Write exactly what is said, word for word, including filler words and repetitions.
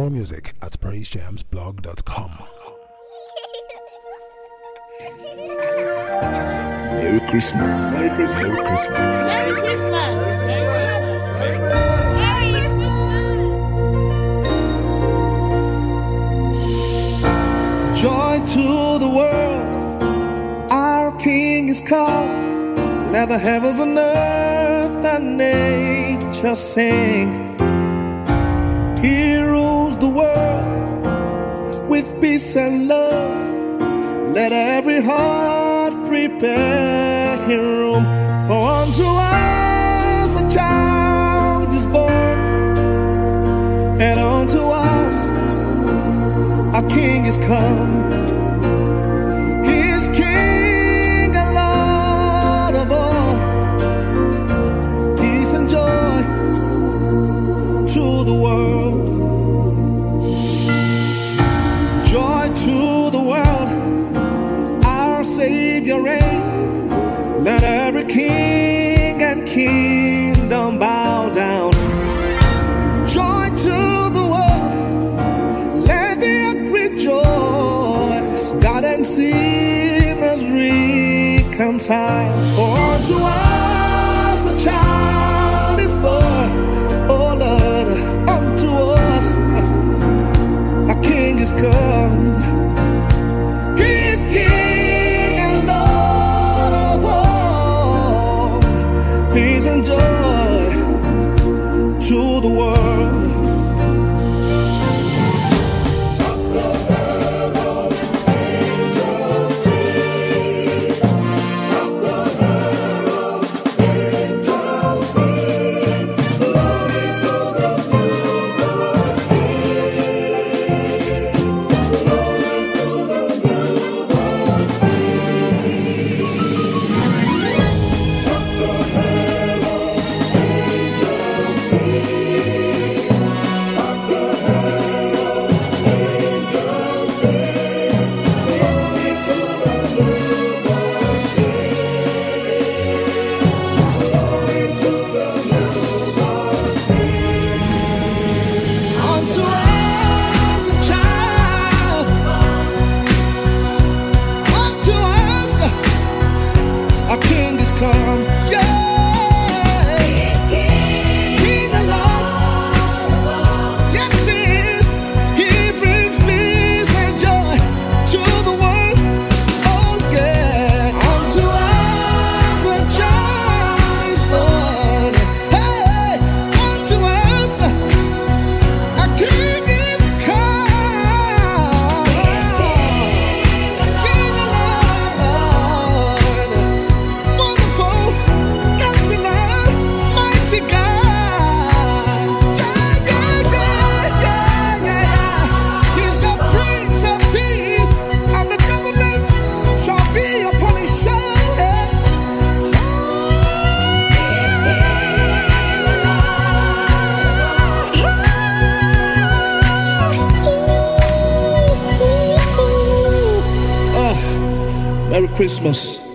more music at praise jams blog dot com. Merry Christmas. Merry Christmas. Merry Christmas. Merry Christmas. Merry Christmas. Joy to the world, our King is come. Let the heavens and earth and nature sing. He rules the world with peace and love. Let every heart prepare him room. For unto us a child is born, and unto us a King is come. He is King and Lord of all. Peace and joy to the world. Joy to the world, our Savior reigns. Let every king and kingdom bow down. Joy to the world, let the earth rejoice. God and sinners reconcile. For unto us a child is born. Oh Lord, unto us a King is come. He is King and Lord of all. Peace and joy to the world. Merry Christmas.